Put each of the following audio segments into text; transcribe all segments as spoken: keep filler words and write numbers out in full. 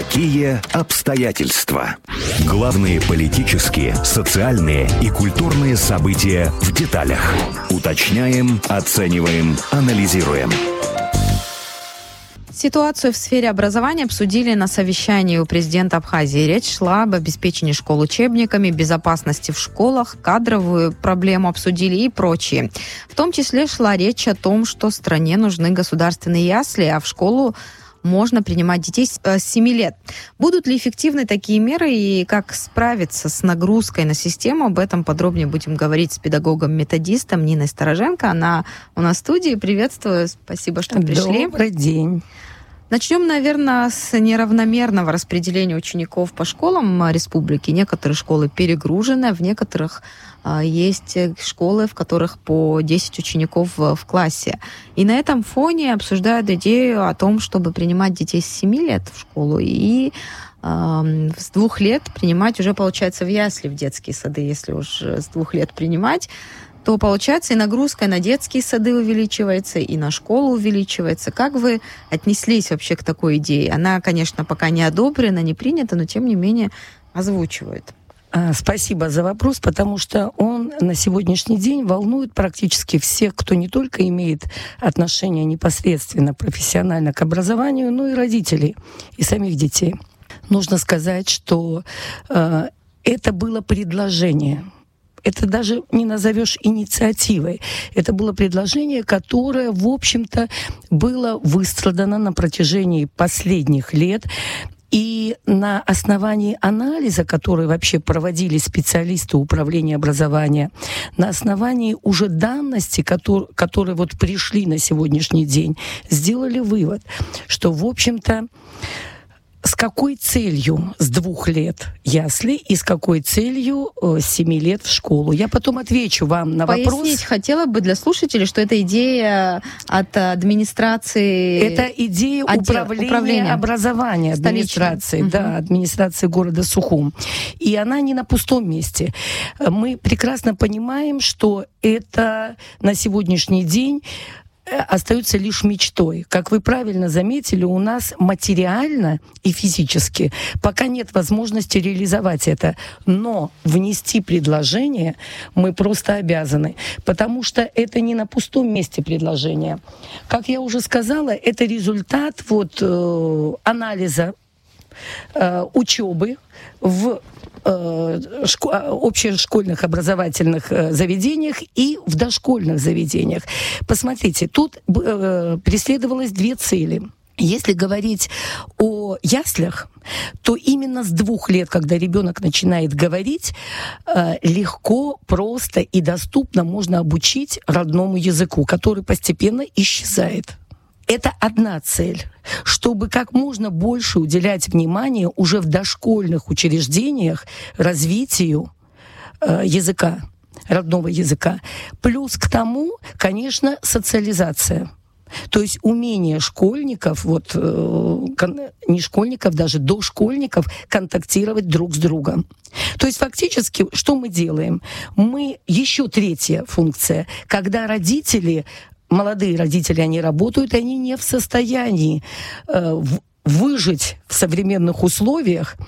Какие обстоятельства? Главные политические, социальные и культурные события в деталях. Уточняем, оцениваем, анализируем. Ситуацию в сфере образования обсудили на совещании у президента Абхазии. Речь шла об обеспечении школ учебниками, безопасности в школах, кадровую проблему обсудили и прочее. В том числе шла речь о том, что стране нужны государственные ясли, а в школу можно принимать детей с семи лет. Будут ли эффективны такие меры и как справиться с нагрузкой на систему? Об этом подробнее будем говорить с педагогом-методистом Ниной Стороженко. Она у нас в студии. Приветствую. Спасибо, что пришли. Добрый день. Начнем, наверное, с неравномерного распределения учеников по школам республики. Некоторые школы перегружены, в некоторых а, есть школы, в которых по десять учеников в, в классе. И на этом фоне обсуждают идею о том, чтобы принимать детей с семи лет в школу и а, с двух лет принимать уже, получается, в ясли, в детские сады, если уж с двух лет принимать, то, получается, и нагрузка на детские сады увеличивается, и на школу увеличивается. Как вы отнеслись вообще к такой идее? Она, конечно, пока не одобрена, не принята, но, тем не менее, озвучивают. Спасибо за вопрос, потому что он на сегодняшний день волнует практически всех, кто не только имеет отношение непосредственно, профессионально к образованию, но и родителей, и самих детей. Нужно сказать, что э, это было предложение. Это даже не назовешь инициативой. Это было предложение, которое, в общем-то, было выстрадано на протяжении последних лет. И на основании анализа, который вообще проводили специалисты управления образования, на основании уже данностей, которые, которые вот пришли на сегодняшний день, сделали вывод, что, в общем-то, с какой целью с двух лет ясли и с какой целью э, с семи лет в школу? Я потом отвечу вам на Пояснить вопрос. Пояснить хотела бы для слушателей, что это идея от администрации... Это идея отдел, управления, управления образования администрации, угу. да, администрации города Сухум. И она не на пустом месте. Мы прекрасно понимаем, что это на сегодняшний день остается лишь мечтой. Как вы правильно заметили, у нас материально и физически пока нет возможности реализовать это. Но внести предложение мы просто обязаны, потому что это не на пустом месте предложение. Как я уже сказала, это результат вот, э, анализа э, учебы в общешкольных образовательных заведениях и в дошкольных заведениях. Посмотрите, тут э, преследовалось две цели. Если говорить о яслях, то именно с двух лет, когда ребенок начинает говорить, э, легко, просто и доступно можно обучить родному языку, который постепенно исчезает. Это одна цель, чтобы как можно больше уделять внимание уже в дошкольных учреждениях развитию э, языка, родного языка. Плюс к тому, конечно, социализация. То есть умение школьников, вот, э, кон, не школьников, даже дошкольников, контактировать друг с другом. То есть фактически, что мы делаем? Мы, еще третья функция, когда родители... Молодые родители, они работают, и они не в состоянии э, в, выжить в современных условиях,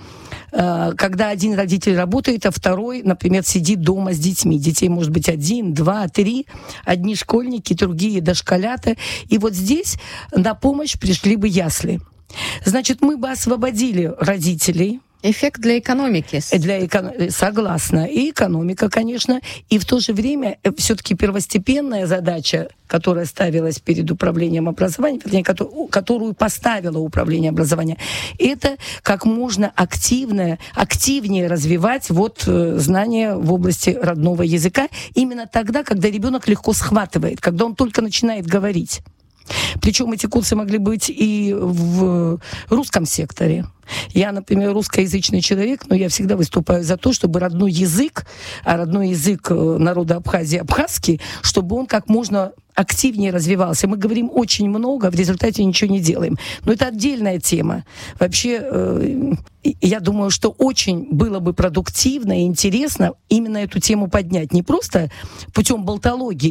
э, когда один родитель работает, а второй, например, сидит дома с детьми. Детей может быть один, два, три, одни школьники, другие дошколята. И вот здесь на помощь пришли бы ясли. Значит, мы бы освободили родителей. Эффект для экономики. Для эко... Согласна. И экономика, конечно. И в то же время все-таки первостепенная задача, которая ставилась перед управлением образования, вернее, которую поставило управление образования, это как можно активно, активнее развивать вот знания в области родного языка именно тогда, когда ребенок легко схватывает, когда он только начинает говорить. Причем эти курсы могли быть и в русском секторе. Я, например, русскоязычный человек, но я всегда выступаю за то, чтобы родной язык, а родной язык народа Абхазии абхазский, чтобы он как можно активнее развивался. Мы говорим очень много, в результате ничего не делаем. Но это отдельная тема. Вообще, э, я думаю, что очень было бы продуктивно и интересно именно эту тему поднять. Не просто путем болтологии,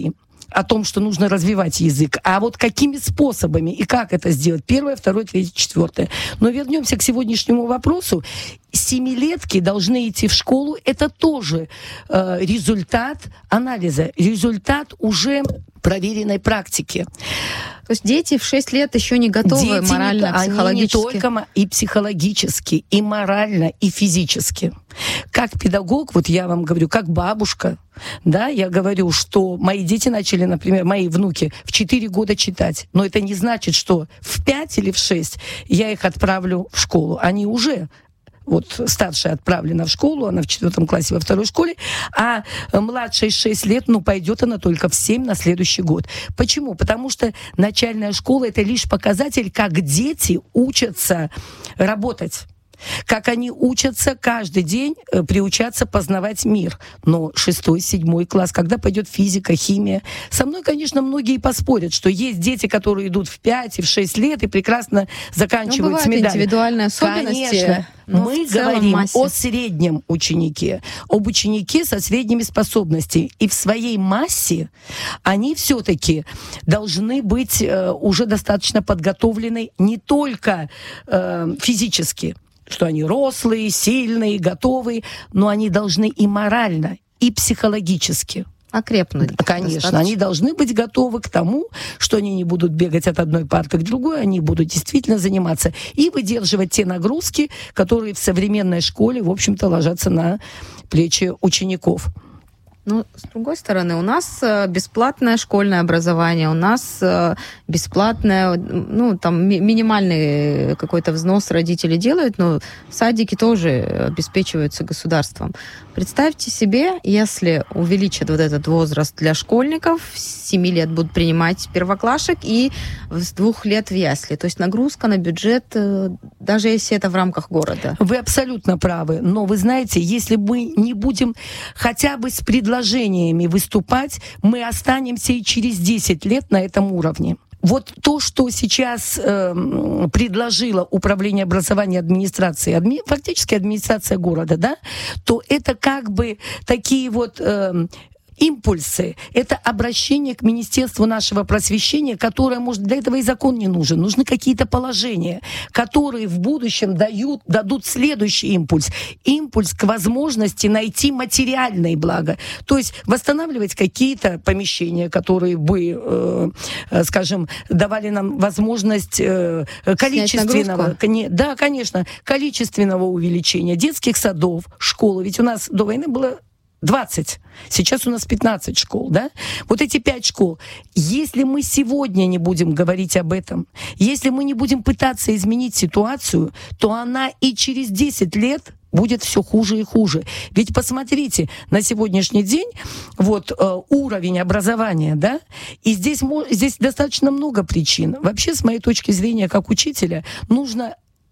о том, что нужно развивать язык, а вот какими способами и как это сделать. Первое, второе, третье, четвертое. Но вернемся к сегодняшнему вопросу. Семилетки должны идти в школу. Это тоже э, результат анализа, результат уже проверенной практики. То есть дети в шесть лет еще не готовы дети морально, не, психологически? Они не только и психологически, и морально, и физически. Как педагог, вот я вам говорю, как бабушка, да, я говорю, что мои дети начали, например, мои внуки в четыре года читать. Но это не значит, что в пять или в шесть я их отправлю в школу. Они уже... Вот старшая отправлена в школу, она в четвертом классе во второй школе, а младшей шесть лет, ну, пойдет она только в семь на следующий год. Почему? Потому что начальная школа — это лишь показатель, как дети учатся работать. Как они учатся каждый день э, приучаться познавать мир. Но шестой, седьмой класс, когда пойдет физика, химия. Со мной, конечно, многие поспорят, что есть дети, которые идут в пять и в шесть лет и прекрасно заканчивают с медалью. Бывают индивидуальные особенности. Конечно. Мы говорим массе. О среднем ученике, об ученике со средними способностями. И в своей массе они все-таки должны быть э, уже достаточно подготовлены не только э, физически, что они рослые, сильные, готовые, но они должны и морально, и психологически окрепнуть. Конечно, достаточно. Они должны быть готовы к тому, что они не будут бегать от одной парты к другой, они будут действительно заниматься и выдерживать те нагрузки, которые в современной школе, в общем-то, ложатся на плечи учеников. Ну, с другой стороны, у нас бесплатное школьное образование, у нас бесплатное, ну, там ми- минимальный какой-то взнос родители делают, но садики тоже обеспечиваются государством. Представьте себе, если увеличат вот этот возраст для школьников, с семи лет будут принимать первоклашек и с двух лет в ясли. То есть нагрузка на бюджет, даже если это в рамках города. Вы абсолютно правы. Но вы знаете, если мы не будем хотя бы с предложениями выступать, мы останемся и через десять лет на этом уровне. Вот то, что сейчас э, предложило Управление образования администрации, адми, фактически администрация города, да, то это как бы такие вот... Э, импульсы, это обращение к Министерству нашего просвещения, которое, может, для этого и закон не нужен. Нужны какие-то положения, которые в будущем дают, дадут следующий импульс. Импульс к возможности найти материальные блага. То есть восстанавливать какие-то помещения, которые бы, э, скажем, давали нам возможность э, количественного... Да, конечно, количественного увеличения детских садов, школы. Ведь у нас до войны было двадцать. Сейчас у нас пятнадцать школ, да? Вот эти пять школ. Если мы сегодня не будем говорить об этом, если мы не будем пытаться изменить ситуацию, то она и через десять лет будет все хуже и хуже. Ведь посмотрите, на сегодняшний день вот э, уровень образования, да, и здесь, здесь достаточно много причин. Вообще, с моей точки зрения, как учителя, нужно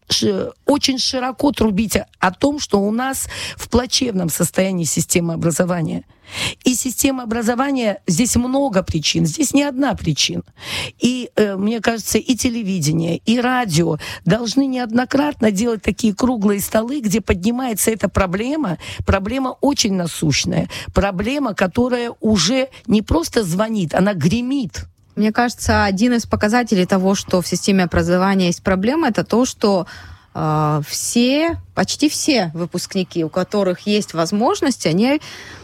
очень широко трубить о том, что у нас в плачевном состоянии система образования. И система образования, здесь много причин, здесь не одна причина. И, э, мне кажется, и телевидение, и радио должны неоднократно делать такие круглые столы, где поднимается эта проблема, проблема очень насущная, проблема, которая уже не просто звонит, она гремит. Мне кажется, один из показателей того, что в системе образования есть проблема, это то, что э, все, почти все выпускники, у которых есть возможность, они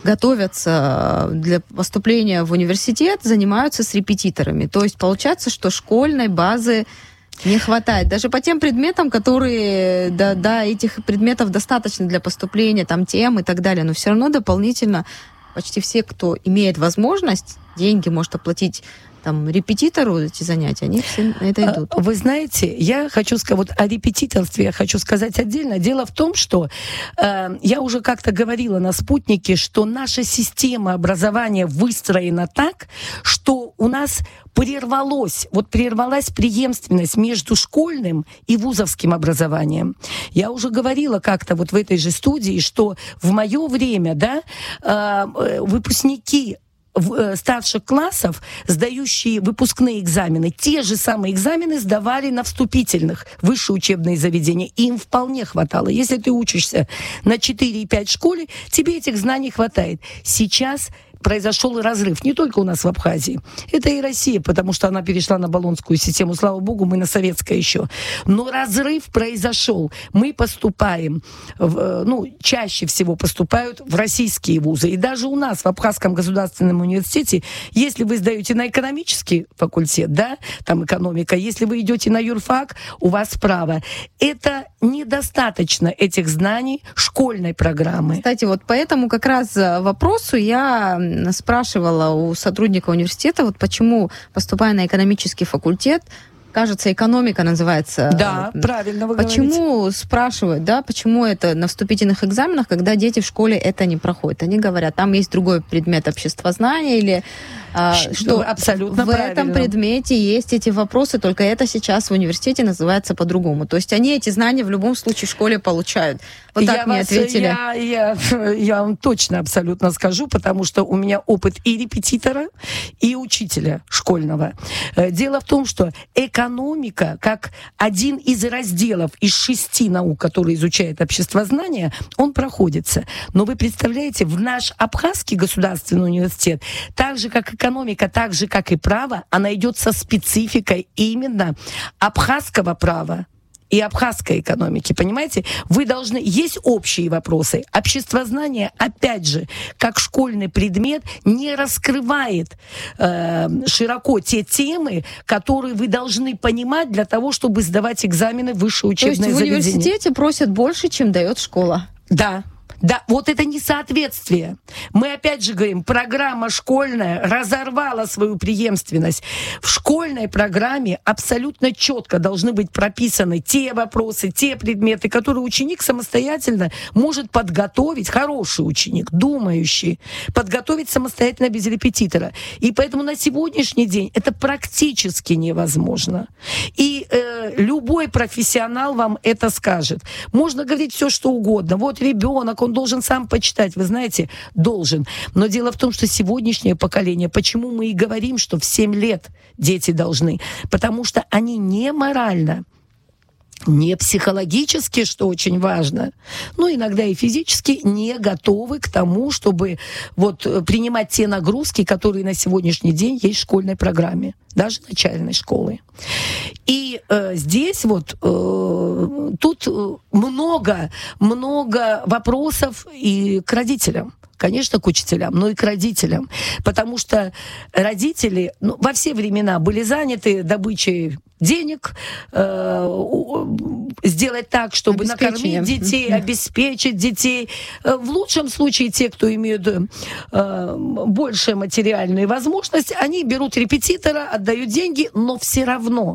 готовятся для поступления в университет, занимаются с репетиторами. То есть получается, что школьной базы не хватает. Даже по тем предметам, которые, да, да, этих предметов достаточно для поступления, там, тем и так далее, но все равно дополнительно почти все, кто имеет возможность, деньги может оплатить там репетитору эти занятия, они все на это идут. Вы знаете, я хочу сказать, вот о репетиторстве я хочу сказать отдельно. Дело в том, что э, я уже как-то говорила на «Спутнике», что наша система образования выстроена так, что у нас прервалось, вот прервалась преемственность между школьным и вузовским образованием. Я уже говорила как-то вот в этой же студии, что в мое время, да, э, выпускники старших классов, сдающие выпускные экзамены, те же самые экзамены сдавали на вступительных высшие учебные заведения. И им вполне хватало. Если ты учишься на четыре и пять в школе, тебе этих знаний хватает. Сейчас произошел разрыв. Не только у нас в Абхазии. Это и Россия, потому что она перешла на болонскую систему. Слава богу, мы на советской еще. Но разрыв произошел. Мы поступаем, в, ну, чаще всего поступают в российские вузы. И даже у нас в Абхазском государственном университете, если вы сдаете на экономический факультет, да, там экономика, если вы идете на юрфак, у вас право. Это недостаточно этих знаний школьной программы. Кстати, вот по этому как раз вопросу я спрашивала у сотрудника университета, вот почему, поступая на экономический факультет, кажется, экономика называется. Да, правильно вы почему, говорите. Спрашивают, да, почему это на вступительных экзаменах, когда дети в школе это не проходят? Они говорят, там есть другой предмет обществознания или а, что, что абсолютно в правильно. этом предмете есть эти вопросы, только это сейчас в университете называется по-другому. То есть они эти знания в любом случае в школе получают. Вот так я мне вас, ответили. Я, я, я вам точно абсолютно скажу, потому что у меня опыт и репетитора, и учителя школьного. Дело в том, что экономика, как один из разделов из шести наук, которые изучает обществознание, он проходится. Но вы представляете, в наш Абхазский государственный университет, так же, как экономика, так же, как и право, она идет со спецификой именно абхазского права и абхазской экономики, понимаете? Вы должны... Есть общие вопросы. Обществознание, опять же, как школьный предмет, не раскрывает э, широко те темы, которые вы должны понимать для того, чтобы сдавать экзамены в высшее учебное заведение. То есть в университете просят больше, чем дает школа? Да. Да, вот это несоответствие. Мы опять же говорим, программа школьная разорвала свою преемственность. В школьной программе абсолютно четко должны быть прописаны те вопросы, те предметы, которые ученик самостоятельно может подготовить, хороший ученик, думающий, подготовить самостоятельно без репетитора. И поэтому на сегодняшний день это практически невозможно. И э, любой профессионал вам это скажет. Можно говорить все, что угодно. Вот ребенок, он должен сам почитать, вы знаете, должен. Но дело в том, что сегодняшнее поколение, почему мы и говорим, что в семь лет дети должны, потому что они не морально, не психологически, что очень важно, но иногда и физически не готовы к тому, чтобы вот принимать те нагрузки, которые на сегодняшний день есть в школьной программе, даже начальной школы. И э, здесь вот э, тут много, много вопросов и к родителям. Конечно, к учителям, но и к родителям. Потому что родители ну, во все времена были заняты добычей денег, э, сделать так, чтобы накормить детей, обеспечить детей. В лучшем случае те, кто имеют э, большие материальные возможности, они берут репетитора, отдают деньги, но все равно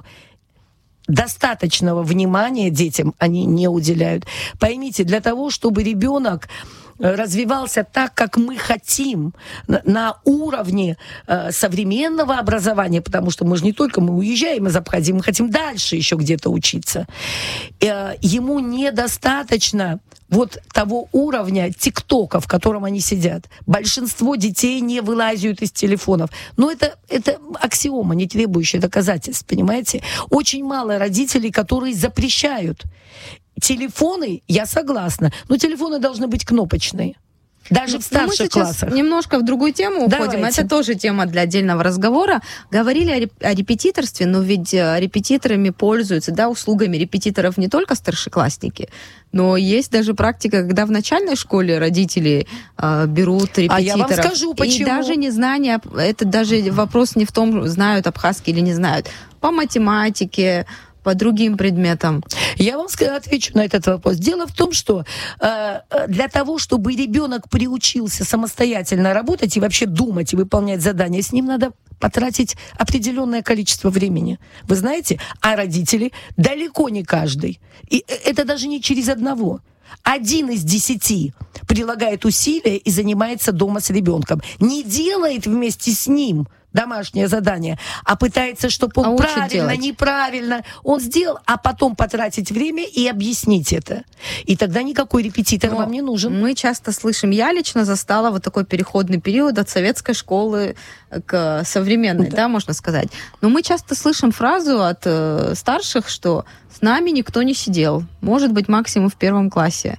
достаточного внимания детям они не уделяют. Поймите, для того, чтобы ребенок развивался так, как мы хотим, на уровне э, современного образования, потому что мы же не только мы уезжаем из Абхазии, мы хотим дальше еще где-то учиться. Э, ему недостаточно вот того уровня тиктока, в котором они сидят. Большинство детей не вылазят из телефонов. Но это, это аксиома, не требующая доказательств, понимаете? Очень мало родителей, которые запрещают. Телефоны, я согласна, но телефоны должны быть кнопочные. Даже в старших мы сейчас классах. Немножко в другую тему уходим. Давайте. Это тоже тема для отдельного разговора. Говорили о, реп- о репетиторстве, но ведь репетиторами пользуются, да, услугами репетиторов не только старшеклассники, но есть даже практика, когда в начальной школе родители э, берут репетиторов. А я вам скажу, почему. И даже незнание, это даже вопрос не в том, знают абхазский или не знают. По математике, по другим предметам. Я вам отвечу на этот вопрос. Дело в том, что э, для того, чтобы ребенок приучился самостоятельно работать и вообще думать и выполнять задания, с ним надо потратить определенное количество времени. Вы знаете, а родители далеко не каждый. И это даже не через одного. Один из десяти прилагает усилия и занимается дома с ребенком. Не делает вместе с ним домашнее задание, а пытается, чтобы он а правильно, делать. неправильно он сделал, а потом потратить время и объяснить это. И тогда никакой репетитор Но вам не нужен. Мы часто слышим, я лично застала вот такой переходный период от советской школы к современной, да, да можно сказать. Но мы часто слышим фразу от э, старших, что с нами никто не сидел. Может быть, максимум в первом классе.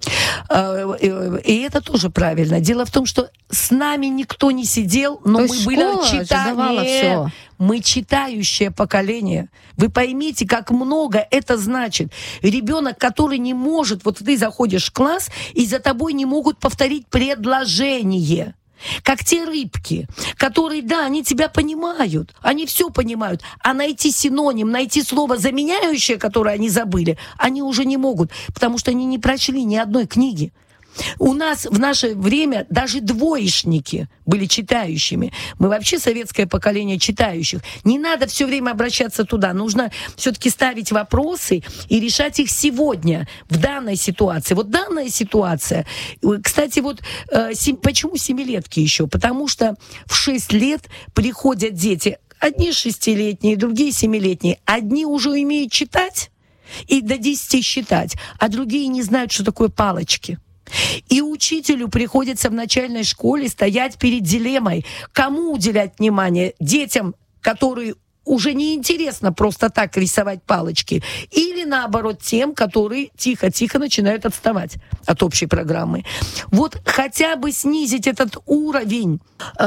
И это тоже правильно. Дело в том, что с нами никто не сидел, но То мы есть были читание. все. Мы читающее поколение. Вы поймите, как много это значит. Ребенок, который не может, вот ты заходишь в класс, и за тобой не могут повторить предложение. Как те рыбки, которые, да, они тебя понимают, они все понимают, а найти синоним, найти слово заменяющее, которое они забыли, они уже не могут, потому что они не прочли ни одной книги. У нас в наше время даже двоечники были читающими. Мы вообще советское поколение читающих. Не надо все время обращаться туда. Нужно все-таки ставить вопросы и решать их сегодня, в данной ситуации. Вот данная ситуация... Кстати, вот почему семилетки еще? Потому что в шесть лет приходят дети, одни шестилетние, другие семилетние. Одни уже умеют читать и до десяти считать, а другие не знают, что такое палочки. И учителю приходится в начальной школе стоять перед дилеммой, кому уделять внимание: детям, которые уже неинтересно просто так рисовать палочки, или наоборот тем, которые тихо-тихо начинают отставать от общей программы. Вот хотя бы снизить этот уровень э,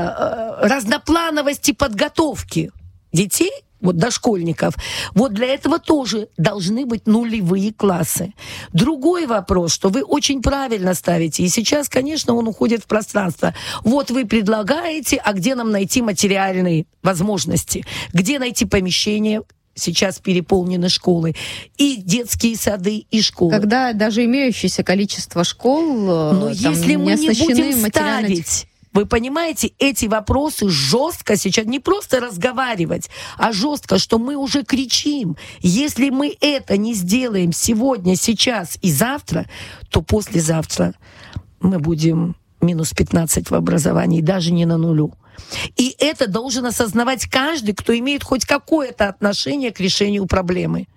э, разноплановости подготовки детей, вот дошкольников, вот для этого тоже должны быть нулевые классы. Другой вопрос, что вы очень правильно ставите, и сейчас, конечно, он уходит в пространство. Вот вы предлагаете, а где нам найти материальные возможности? Где найти помещение? Сейчас переполнены школы, и детские сады, и школы. Когда даже имеющееся количество школ, но если не мы не будем материально... ставить... Вы понимаете, эти вопросы жестко сейчас, не просто разговаривать, а жестко, что мы уже кричим. Если мы это не сделаем сегодня, сейчас и завтра, то послезавтра мы будем минус пятнадцать в образовании, даже не на нулю. И это должен осознавать каждый, кто имеет хоть какое-то отношение к решению проблемы.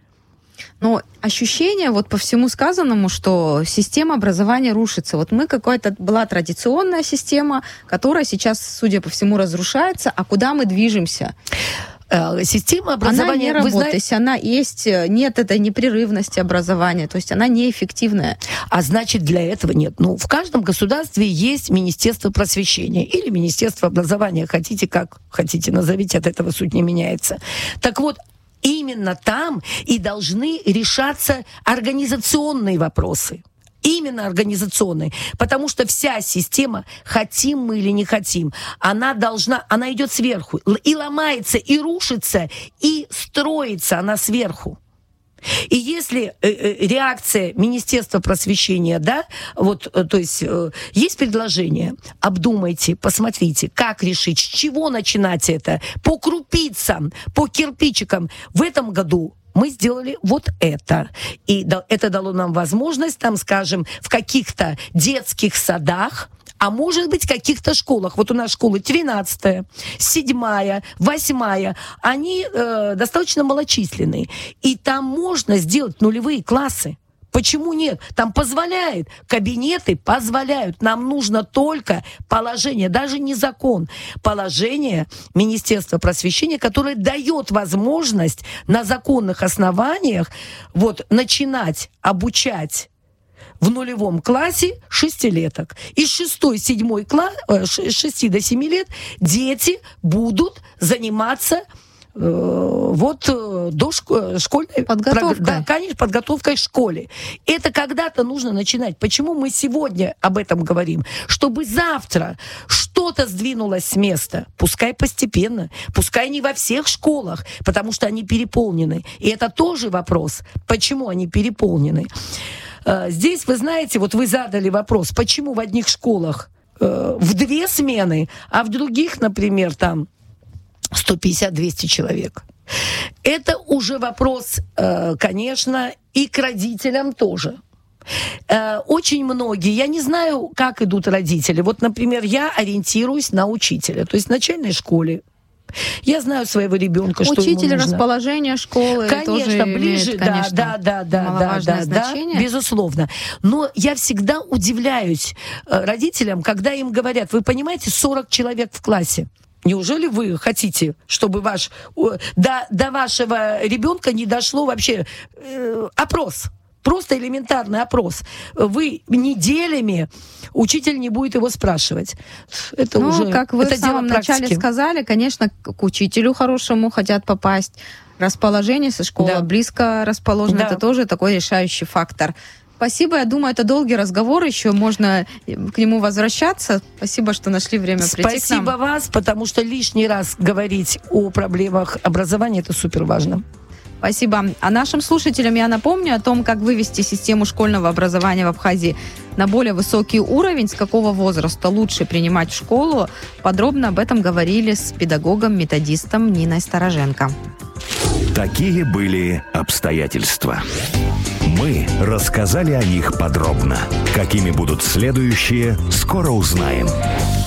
Но ощущение вот по всему сказанному, что система образования рушится. Вот мы какая-то была традиционная система, которая сейчас, судя по всему, разрушается. А куда мы движемся? Система образования... Она не работает, знаете, то есть она есть, нет этой непрерывности образования, то есть она неэффективная. А значит, для этого нет. Ну, в каждом государстве есть Министерство просвещения или Министерство образования. Хотите, как хотите, назовите, от этого суть не меняется. Так вот, именно там и должны решаться организационные вопросы. Именно организационные. Потому что вся система, хотим мы или не хотим, она должна, она идет сверху. И ломается, и рушится, и строится она сверху. И если э, э, реакция Министерства просвещения, да, вот, э, то есть э, есть предложение, обдумайте, посмотрите, как решить, с чего начинать это, по крупицам, по кирпичикам. В этом году мы сделали вот это. И да, это дало нам возможность, там, скажем, в каких-то детских садах, а может быть, в каких-то школах. Вот у нас школы тринадцатая, седьмая, восьмая. Они э, достаточно малочисленные. И там можно сделать нулевые классы. Почему нет? Там позволяет. Кабинеты позволяют. Нам нужно только положение, даже не закон. Положение Министерства просвещения, которое дает возможность на законных основаниях вот, начинать обучать в нулевом классе шестилеток. Из шестой-седьмой класс, с шести до семи лет дети будут заниматься э, вот до шко- школьной подготовкой. Да, конечно, подготовкой к школе. Это когда-то нужно начинать. Почему мы сегодня об этом говорим? Чтобы завтра что-то сдвинулось с места. Пускай постепенно, пускай не во всех школах, потому что они переполнены. И это тоже вопрос, почему они переполнены. Здесь, вы знаете, вот вы задали вопрос, почему в одних школах э, в две смены, а в других, например, там сто пятьдесят - двести человек. Это уже вопрос, э, конечно, и к родителям тоже. Э, очень многие, я не знаю, как идут родители. Вот, например, я ориентируюсь на учителя, то есть в начальной школе. Я знаю своего ребенка, что Учитель, ему нужно. расположение школы Конечно, тоже ближе, имеет, конечно, да, да, да, да, да, да, безусловно. Но я всегда удивляюсь родителям, когда им говорят, вы понимаете, сорок человек в классе. Неужели вы хотите, чтобы ваш, до, до вашего ребенка не дошло вообще э, опрос? просто элементарный опрос. Вы неделями, учитель не будет его спрашивать. Это ну, уже как вы это в самом начале сказали, конечно, к учителю хорошему хотят попасть. Расположение со школы да. близко расположено, да. это тоже такой решающий фактор. Спасибо, я думаю, это долгий разговор, еще можно к нему возвращаться. Спасибо, что нашли время прийти к нам. Спасибо вас, потому что лишний раз говорить о проблемах образования, это супер важно. Спасибо. А нашим слушателям я напомню о том, как вывести систему школьного образования в Абхазии на более высокий уровень, с какого возраста лучше принимать в школу. Подробно об этом говорили с педагогом-методистом Ниной Стороженко. Такие были обстоятельства. Мы рассказали о них подробно. Какими будут следующие, скоро узнаем.